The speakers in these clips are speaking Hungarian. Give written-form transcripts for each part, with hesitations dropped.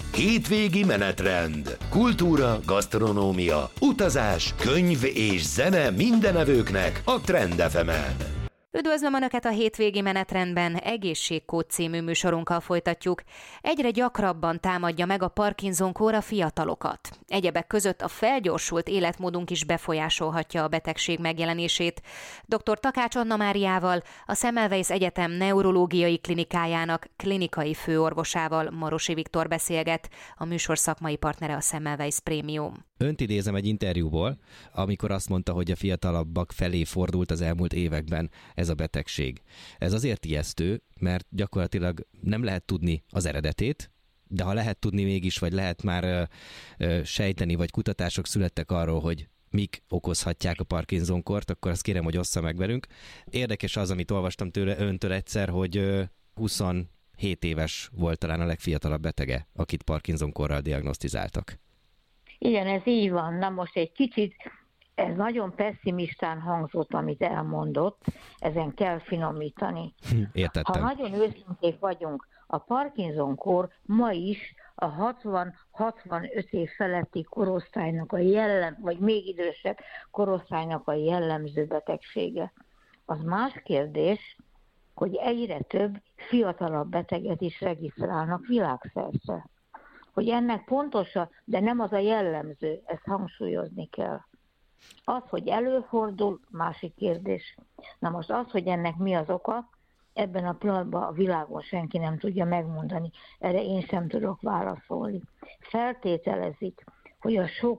Hétvégi menetrend. Kultúra, gasztronómia, utazás, könyv és zene mindenevőknek a Trend FM-en. Üdvözlöm Önöket a Hétvégi menetrendben, Egészségkód című műsorunkkal folytatjuk. Egyre gyakrabban támadja meg a Parkinson-kór a fiatalokat. Egyebek között a felgyorsult életmódunk is befolyásolhatja a betegség megjelenését. Dr. Takács Anna Máriával, a Semmelweis Egyetem neurológiai klinikájának klinikai főorvosával, Marosi Viktor beszélget, a műsor szakmai partnere a Semmelweis Premium. Önt idézem egy interjúból, amikor azt mondta, hogy a fiatalabbak felé fordult az elmúlt években ez a betegség. Ez azért ijesztő, mert gyakorlatilag nem lehet tudni az eredetét, de ha lehet tudni mégis, vagy lehet már sejteni, vagy kutatások születtek arról, hogy mik okozhatják a Parkinson-kort, akkor azt kérem, hogy ossza meg velünk. Érdekes az, amit olvastam öntől egyszer, hogy 27 éves volt talán a legfiatalabb betege, akit Parkinson-korral diagnosztizáltak. Igen, ez így van. Na most egy kicsit, ez nagyon pessimistán hangzott, amit elmondott, ezen kell finomítani. Értettem. Ha nagyon őszinték vagyunk, a Parkinson-kór ma is a 60-65 év feletti korosztálynak vagy még idősebb korosztálynak a jellemző betegsége. Az más kérdés, hogy egyre több fiatalabb beteget is regisztrálnak világszerte. Hogy ennek pontosan, de nem az a jellemző, ezt hangsúlyozni kell. Az, hogy előfordul, másik kérdés. Na most az, hogy ennek mi az oka, ebben a pillanatban a világon senki nem tudja megmondani. Erre én sem tudok válaszolni. Feltételezik, hogy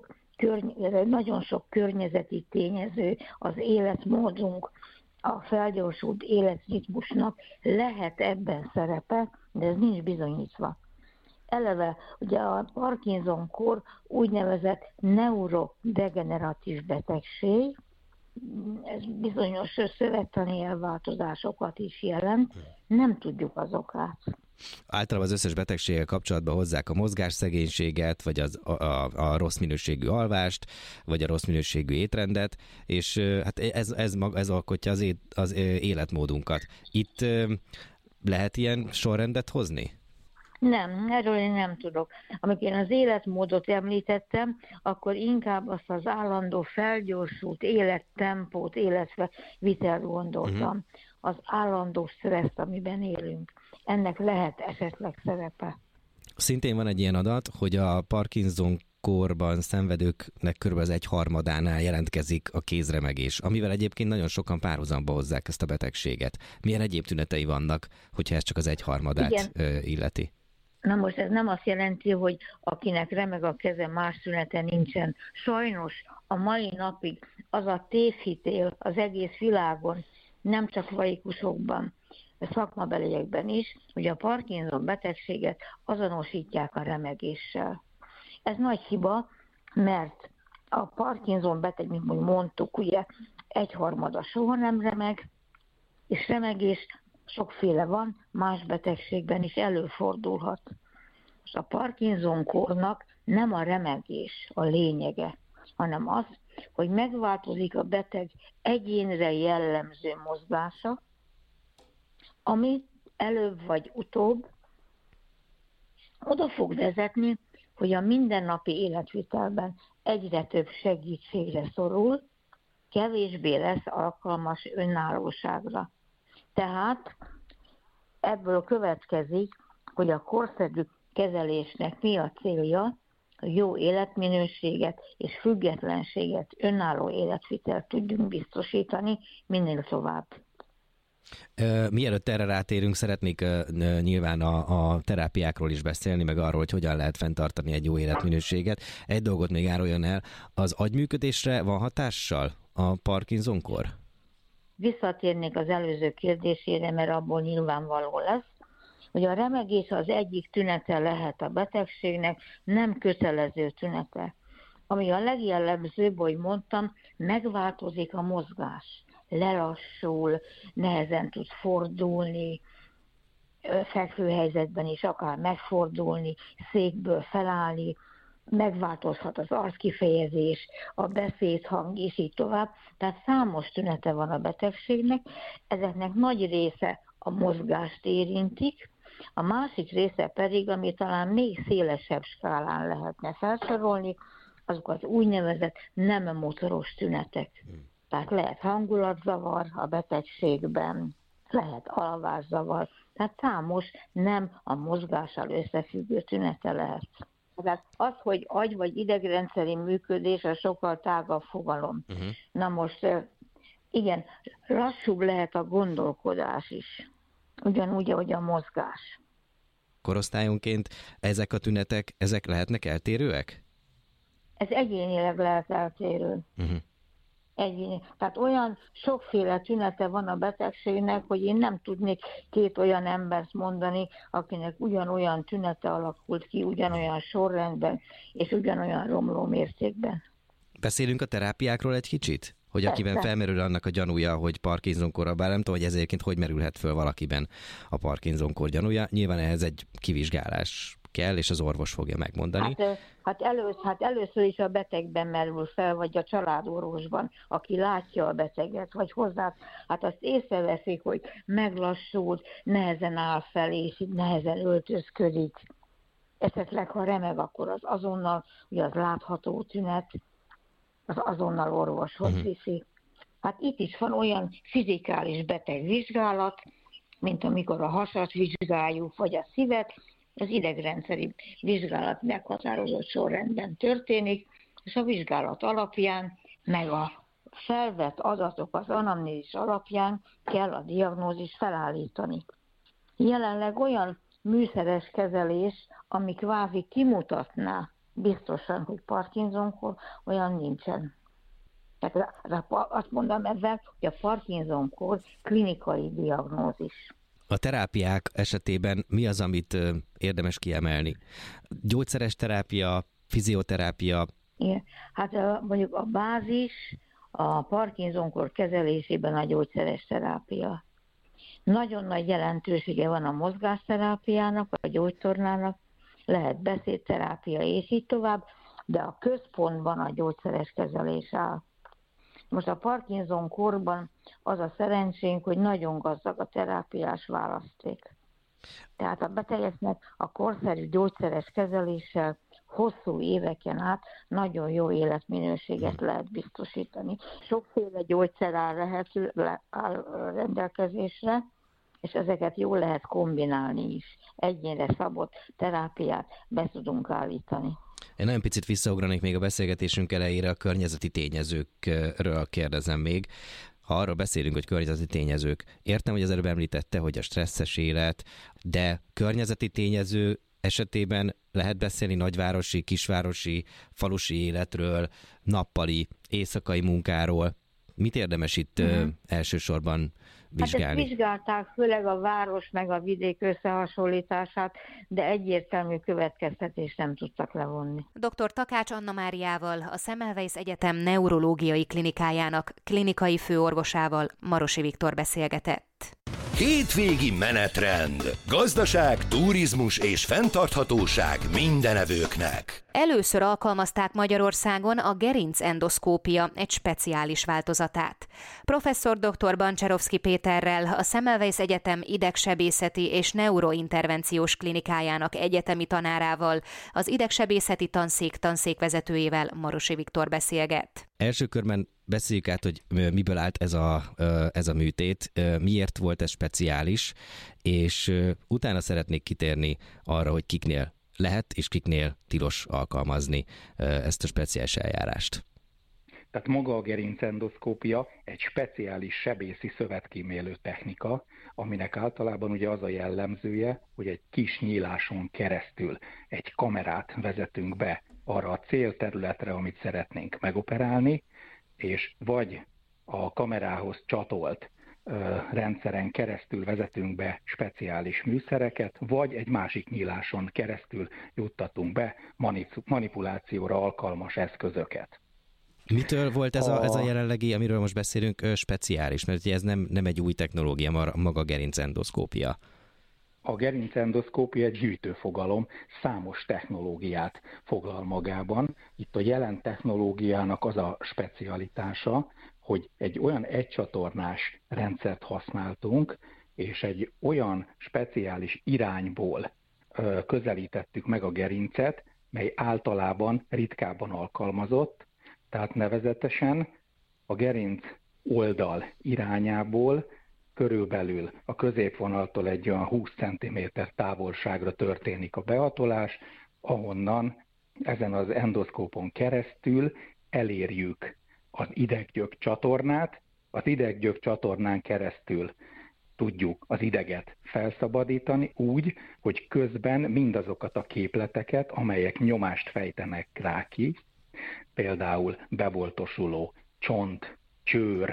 nagyon sok környezeti tényező, az életmódunk, a felgyorsult életritmusnak lehet ebben szerepe, de ez nincs bizonyítva. Eleve ugye a Parkinson-kór úgynevezett neurodegeneratív betegség, ez bizonyos szövettani elváltozásokat is jelent, nem tudjuk az okát. Általában az összes betegséggel kapcsolatban hozzák a mozgásszegénységet, vagy a rossz minőségű alvást, vagy a rossz minőségű étrendet, és hát ez alkotja az életmódunkat. Itt lehet ilyen sorrendet hozni? Nem, erről én nem tudok. Amikor én az életmódot említettem, akkor inkább azt az állandó felgyorsult élettempót, életvitelt gondoltam. Az állandó stresszt, amiben élünk. Ennek lehet esetleg szerepe. Szintén van egy ilyen adat, hogy a Parkinson-kórban szenvedőknek kb. Az 1/3 jelentkezik a kézremegés, amivel egyébként nagyon sokan párhuzamba hozzák ezt a betegséget. Milyen egyéb tünetei vannak, hogyha ez csak az 1/3 illeti? Na most ez nem azt jelenti, hogy akinek remeg a keze, más tünete nincsen. Sajnos a mai napig az a tévhitél az egész világon, nem csak laikusokban, szakmabeliekben is, hogy a Parkinson betegséget azonosítják a remegéssel. Ez nagy hiba, mert a Parkinson beteg, mint mondtuk, ugye 1/3 soha nem remeg, és remegés sokféle van, más betegségben is előfordulhat. És a Parkinson-kórnak nem a remegés a lényege, hanem az, hogy megváltozik a beteg egyénre jellemző mozgása, ami előbb vagy utóbb oda fog vezetni, hogy a mindennapi életvitelben egyre több segítségre szorul, kevésbé lesz alkalmas önállóságra. Tehát ebből következik, hogy a korszerű kezelésnek mi a célja, a jó életminőséget és függetlenséget, önálló életvitelt tudjunk biztosítani minél tovább. Mielőtt erre rátérünk, szeretnék nyilván a terápiákról is beszélni, meg arról, hogy hogyan lehet fenntartani egy jó életminőséget. Egy dolgot még áruljon el, az agyműködésre van hatással a Parkinson-kór? Visszatérnék az előző kérdésére, mert abból nyilvánvaló lesz, hogy a remegés az egyik tünete lehet a betegségnek, nem kötelező tünete. Ami a legjellemzőbb, ahogy mondtam, megváltozik a mozgás. Lelassul, nehezen tud fordulni, fekvőhelyzetben is akár megfordulni, székből felállni, megváltozhat az arckifejezés, a beszédhang, és így tovább. Tehát számos tünete van a betegségnek, ezeknek nagy része a mozgást érintik, A másik része pedig, ami talán még szélesebb skálán lehetne felsorolni, azok az úgynevezett nem motoros tünetek. Tehát lehet hangulatzavar a betegségben, lehet alvászavar, tehát számos nem a mozgással összefüggő tünete lehet. Tehát az, hogy agy- vagy idegrendszeri működés, az sokkal tágabb fogalom. Na most, igen, lassúbb lehet a gondolkodás is, ugyanúgy, ahogy a mozgás. Korosztályonként ezek a tünetek, ezek lehetnek eltérőek? Ez egyénileg lehet eltérő. Tehát olyan sokféle tünete van a betegségnek, hogy én nem tudnék két olyan embert mondani, akinek ugyanolyan tünete alakult ki, ugyanolyan sorrendben, és ugyanolyan romló mértékben. Beszélünk a terápiákról egy kicsit? Hogy akiben felmerül annak a gyanúja, hogy Parkinson-kor, bár nem tudom, hogy ezért hogy merülhet föl valakiben a Parkinson-kor gyanúja. Nyilván ehhez egy kivizsgálás kell, és az orvos fogja megmondani. Hát először is a betegben merül fel, vagy a családorvosban, aki látja a beteget, vagy hozzá, hát azt észreveszik, hogy meglassult, nehezen áll fel, és nehezen öltözködik. Esetleg, ha remeg, akkor az azonnal, ugye az látható tünet, az azonnal orvoshoz viszi. Hát itt is van olyan fizikális betegvizsgálat, mint amikor a hasat vizsgáljuk, vagy a szívet, az idegrendszeri vizsgálat meghatározott sorrendben történik, és a vizsgálat alapján, meg a felvett adatok az anamnézis alapján kell a diagnózist felállítani. Jelenleg olyan műszeres kezelés, ami kvázi kimutatná biztosan, hogy Parkinson-kor, olyan nincsen. Tehát azt mondom ezzel, hogy a Parkinson-kor klinikai diagnózis. A terápiák esetében mi az, amit érdemes kiemelni? Gyógyszeres terápia, fizioterápia? Igen. Hát mondjuk a bázis a Parkinson-kor kezelésében a gyógyszeres terápia. Nagyon nagy jelentősége van a mozgásterápiának, a gyógytornának, lehet beszédterápia és így tovább, de a központban a gyógyszeres kezelés áll. Most a Parkinson-korban az a szerencsénk, hogy nagyon gazdag a terápiás választék. Tehát a betegeknek a korszerű gyógyszeres kezeléssel hosszú éveken át nagyon jó életminőséget lehet biztosítani. Sokféle gyógyszer áll rendelkezésre, és ezeket jól lehet kombinálni is. Egyénre szabott terápiát be tudunk állítani. Én nagyon picit visszaugranék még a beszélgetésünk elejére, a környezeti tényezőkről kérdezem még. Ha arról beszélünk, hogy környezeti tényezők, értem, hogy az előbb említette, hogy a stresszes élet, de környezeti tényező esetében lehet beszélni nagyvárosi, kisvárosi, falusi életről, nappali, éjszakai munkáról. Mit érdemes itt elsősorban vizsgálni? Hát ezt vizsgálták, főleg a város meg a vidék összehasonlítását, de egyértelmű következtetést nem tudtak levonni. Dr. Takács Anna Máriával, a Semmelweis Egyetem neurológiai klinikájának klinikai főorvosával, Marosi Viktor beszélgetett. Hétvégi menetrend. Gazdaság, turizmus és fenntarthatóság mindenevőknek. Először alkalmazták Magyarországon a gerincendoszkópia egy speciális változatát. Professzor dr. Bancserovszky Péterrel, a Semmelweis Egyetem idegsebészeti és neurointervenciós klinikájának egyetemi tanárával, az idegsebészeti tanszék tanszékvezetőjével, Marosi Viktor beszélget. Első körben beszéljük át, hogy miből állt ez a műtét, miért volt ez speciális, és utána szeretnék kitérni arra, hogy kiknél lehet és kiknél tilos alkalmazni ezt a speciális eljárást. Tehát maga a gerincendoszkópia egy speciális sebészi szövetkímélő technika, aminek általában ugye az a jellemzője, hogy egy kis nyíláson keresztül egy kamerát vezetünk be arra a célterületre, amit szeretnénk megoperálni, és vagy a kamerához csatolt rendszeren keresztül vezetünk be speciális műszereket, vagy egy másik nyíláson keresztül juttatunk be manipulációra alkalmas eszközöket. Mitől volt ez a jelenlegi, amiről most beszélünk, speciális? Mert ugye ez nem egy új technológia, maga a gerincendoszkópia. A gerincendoszkópia egy gyűjtőfogalom, számos technológiát foglal magában. Itt a jelen technológiának az a specialitása, hogy egy olyan egycsatornás rendszert használtunk, és egy olyan speciális irányból közelítettük meg a gerincet, mely általában ritkábban alkalmazott, tehát nevezetesen a gerinc oldal irányából körülbelül a középvonaltól egy olyan 20 cm távolságra történik a behatolás, ahonnan ezen az endoszkópon keresztül elérjük az ideggyök csatornát, az ideggyök csatornán keresztül tudjuk az ideget felszabadítani úgy, hogy közben mindazokat a képleteket, amelyek nyomást fejtenek rá ki, például beboltosuló csont, csőr,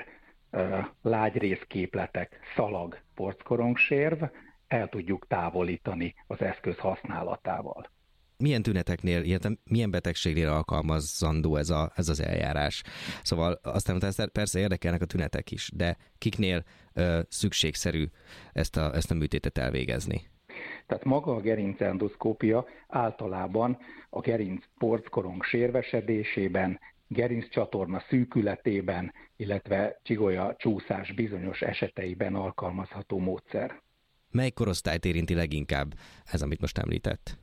lágyrészképletek, szalag, porckorongsérv, el tudjuk távolítani az eszköz használatával. Milyen tüneteknél, illetve milyen betegségnél alkalmazandó ez az eljárás? Szóval aztán persze érdekelnek a tünetek is, de kiknél szükségszerű ezt a műtétet elvégezni? Tehát maga a gerincendoszkópia általában a gerinc porckorong sérvesedésében, gerinccsatorna szűkületében, illetve csigolya csúszás bizonyos eseteiben alkalmazható módszer. Mely korosztályt érinti leginkább ez, amit most említett?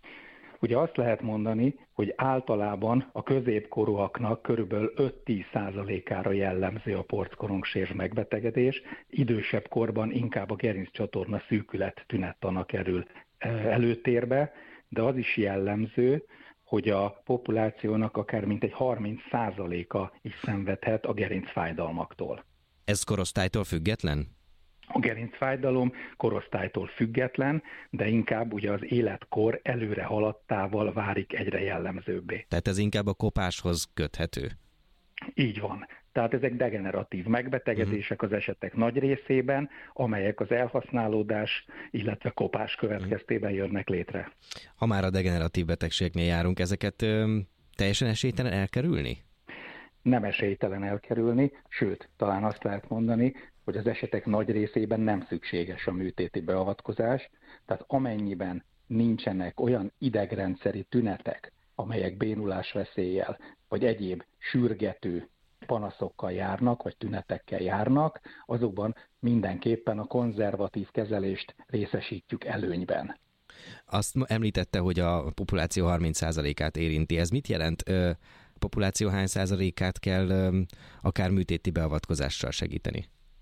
Ugye azt lehet mondani, hogy általában a középkorúaknak körülbelül 5-10%-ára jellemző a porckorongsérv megbetegedés, idősebb korban inkább a gerinccsatorna szűkület tünettana kerül előtérbe, de az is jellemző, hogy a populációnak akár mintegy 30%-a is szenvedhet a gerincfájdalmaktól. Ez korosztálytól független? A gerincfájdalom korosztálytól független, de inkább ugye az életkor előre haladtával válik egyre jellemzőbbé. Tehát ez inkább a kopáshoz köthető? Így van. Tehát ezek degeneratív megbetegedések az esetek nagy részében, amelyek az elhasználódás, illetve kopás következtében jönnek létre. Ha már a degeneratív betegségnél járunk, ezeket teljesen esélytelen elkerülni? Nem esélytelen elkerülni, sőt, talán azt lehet mondani, hogy az esetek nagy részében nem szükséges a műtéti beavatkozás, tehát amennyiben nincsenek olyan idegrendszeri tünetek, amelyek bénulásveszéllyel, vagy egyéb sürgető panaszokkal járnak, vagy tünetekkel járnak, azokban mindenképpen a konzervatív kezelést részesítjük előnyben. Azt említette, hogy a populáció 30%-át érinti. Ez mit jelent? Populáció hány százalékát kell akár műtéti beavatkozással segíteni?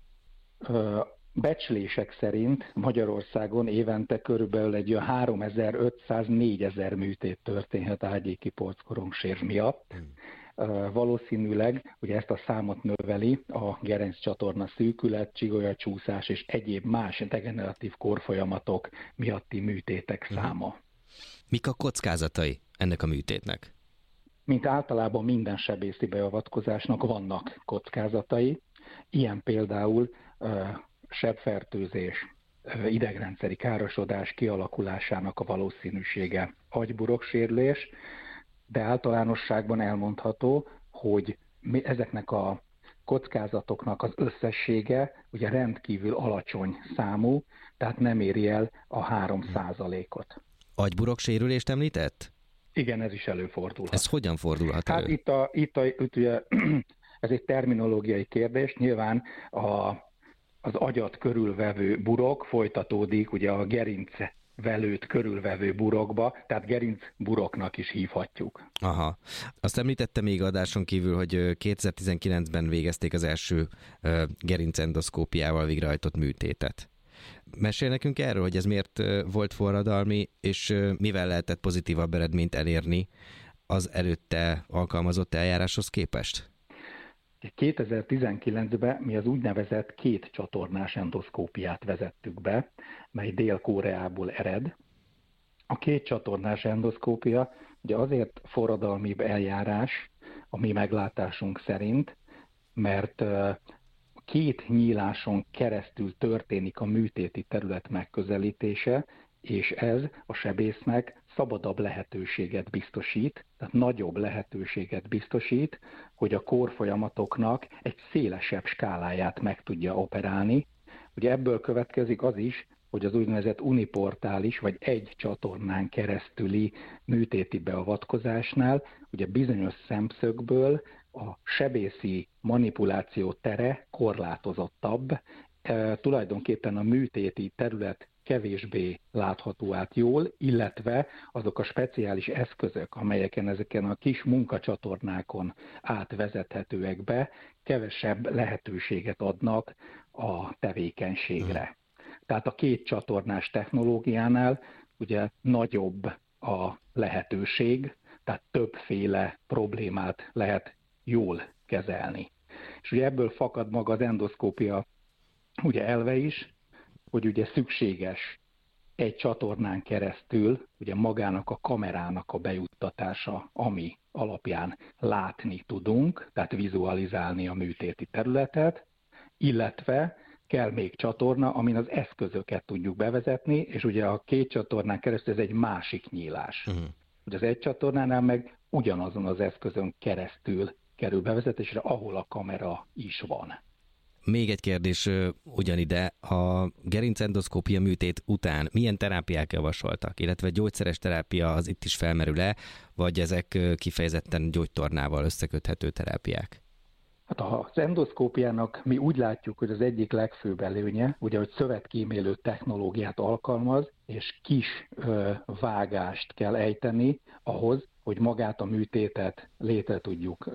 Becslések szerint Magyarországon évente körülbelül egy 3500-4000 műtét történhet ágyéki porckorongsérv miatt. Valószínűleg ugye ezt a számot növeli a gerinccsatorna szűkület, csigolyacsúszás és egyéb más degeneratív korfolyamatok miatti műtétek száma. Mik a kockázatai ennek a műtétnek? Mint általában minden sebészi beavatkozásnak vannak kockázatai, ilyen például sebfertőzés, idegrendszeri károsodás kialakulásának a valószínűsége, agyburoksérülés, de általánosságban elmondható, hogy ezeknek a kockázatoknak az összessége ugye rendkívül alacsony számú, tehát nem éri el a 3%-ot. Agyburoksérülést említett? Igen, ez is előfordulhat. Ez hogyan fordulhat elő? Hát itt ugye, ez egy terminológiai kérdés, nyilván az agyat körülvevő burok folytatódik ugye a gerincvelőt körülvevő burokba, tehát gerincburoknak is hívhatjuk. Aha. Azt említette még adáson kívül, hogy 2019-ben végezték az első gerincendoszkópiával végrehajtott műtétet. Mesél nekünk erről, hogy ez miért volt forradalmi, és mivel lehetett pozitívabb eredményt elérni az előtte alkalmazott eljáráshoz képest? 2019-ben mi az úgynevezett 2 csatornás endoszkópiát vezettük be, mely Dél-Koreából ered. A 2 csatornás endoszkópia ugye azért forradalmibb eljárás a mi meglátásunk szerint, mert 2 nyíláson keresztül történik a műtéti terület megközelítése, és ez a sebésznek szabadabb lehetőséget biztosít, tehát nagyobb lehetőséget biztosít, hogy a kórfolyamatoknak egy szélesebb skáláját meg tudja operálni. Ugye ebből következik az is, hogy az úgynevezett uniportális vagy egy csatornán keresztüli műtéti beavatkozásnál ugye bizonyos szemszögből a sebészi manipuláció tere korlátozottabb, tulajdonképpen a műtéti terület kevésbé látható át jól, illetve azok a speciális eszközök, amelyeken ezeken a kis munkacsatornákon átvezethetőek be, kevesebb lehetőséget adnak a tevékenységre. Tehát a 2 csatornás technológiánál ugye nagyobb a lehetőség, tehát többféle problémát lehet jól kezelni. És ugye ebből fakad maga az endoszkópia ugye elve is, hogy ugye szükséges egy csatornán keresztül ugye magának a kamerának a bejuttatása, ami alapján látni tudunk, tehát vizualizálni a műtéti területet, illetve kell még csatorna, amin az eszközöket tudjuk bevezetni, és ugye a 2 csatornán keresztül ez egy másik nyílás. Ugye az egy csatornánál meg ugyanazon az eszközön keresztül kerül bevezetésre, ahol a kamera is van. Még egy kérdés ugyanide, a gerincendoszkópia műtét után milyen terápiák javasoltak, illetve gyógyszeres terápia az itt is felmerül-e, vagy ezek kifejezetten gyógytornával összeköthető terápiák? Hát az endoszkópiának mi úgy látjuk, hogy az egyik legfőbb előnye, ugye, hogy szövetkímélő technológiát alkalmaz, és kis vágást kell ejteni ahhoz, hogy magát a műtétet létre tudjuk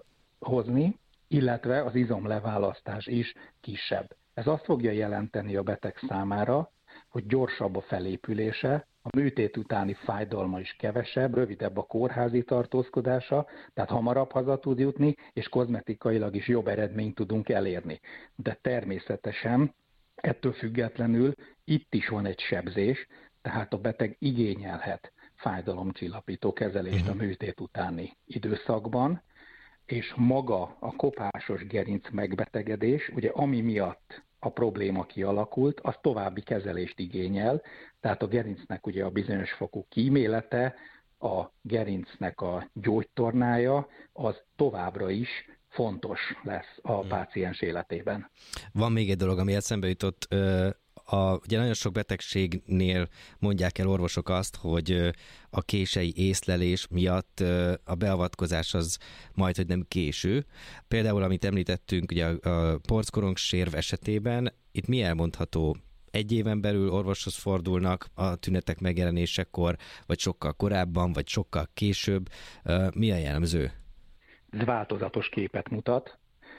hozni, illetve az izomleválasztás is kisebb. Ez azt fogja jelenteni a beteg számára, hogy gyorsabb a felépülése, a műtét utáni fájdalma is kevesebb, rövidebb a kórházi tartózkodása, tehát hamarabb haza tud jutni, és kozmetikailag is jobb eredményt tudunk elérni. De természetesen ettől függetlenül itt is van egy sebzés, tehát a beteg igényelhet fájdalomcsillapító kezelést a műtét utáni időszakban, és maga a kopásos gerinc megbetegedés, ugye ami miatt a probléma kialakult, az további kezelést igényel, tehát a gerincnek ugye a bizonyos fokú kímélete, a gerincnek a gyógytornája, az továbbra is fontos lesz a páciens életében. Van még egy dolog, ami eszembe jutott. Ugye nagyon sok betegségnél mondják el orvosok azt, hogy a kései észlelés miatt a beavatkozás az majdhogy nem késő. Például, amit említettünk, ugye a porckorongssérv esetében, itt mi elmondható? 1 éven belül orvoshoz fordulnak a tünetek megjelenésekor, vagy sokkal korábban, vagy sokkal később. Mi a jellemző? Ez változatos képet mutat.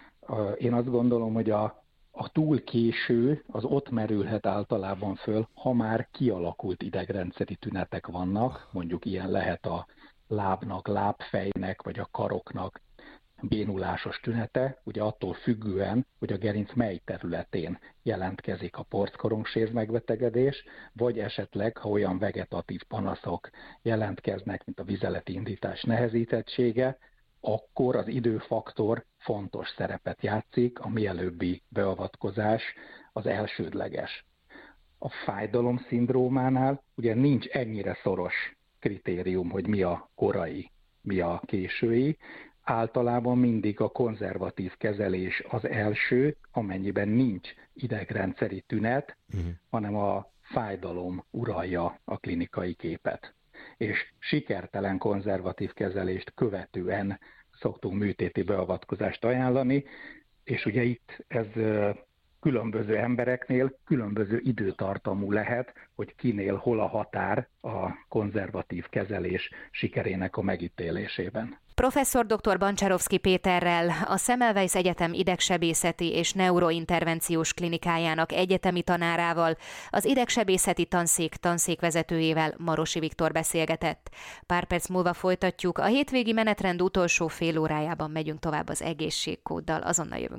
Én azt gondolom, hogy a túl késő az ott merülhet általában föl, ha már kialakult idegrendszeri tünetek vannak, mondjuk ilyen lehet a lábnak, lábfejnek, vagy a karoknak bénulásos tünete, ugye attól függően, hogy a gerinc mely területén jelentkezik a porckorongsér megbetegedés, vagy esetleg, ha olyan vegetatív panaszok jelentkeznek, mint a vizeleti indítás nehezítettsége, akkor az időfaktor fontos szerepet játszik, a mielőbbi beavatkozás az elsődleges. A fájdalomszindrómánál ugye nincs ennyire szoros kritérium, hogy mi a korai, mi a késői. Általában mindig a konzervatív kezelés az első, amennyiben nincs idegrendszeri tünet, hanem a fájdalom uralja a klinikai képet. És sikertelen konzervatív kezelést követően szoktunk műtéti beavatkozást ajánlani, és ugye itt ez különböző embereknél különböző időtartamú lehet, hogy kinél hol a határ a konzervatív kezelés sikerének a megítélésében. Professzor dr. Bancsárovszky Péterrel, a Semmelweis Egyetem idegsebészeti és neurointervenciós klinikájának egyetemi tanárával, az idegsebészeti tanszék tanszékvezetőjével, Marosi Viktor beszélgetett. Pár perc múlva folytatjuk, a hétvégi menetrend utolsó fél órájában megyünk tovább az egészségkóddal, azonnal jövünk.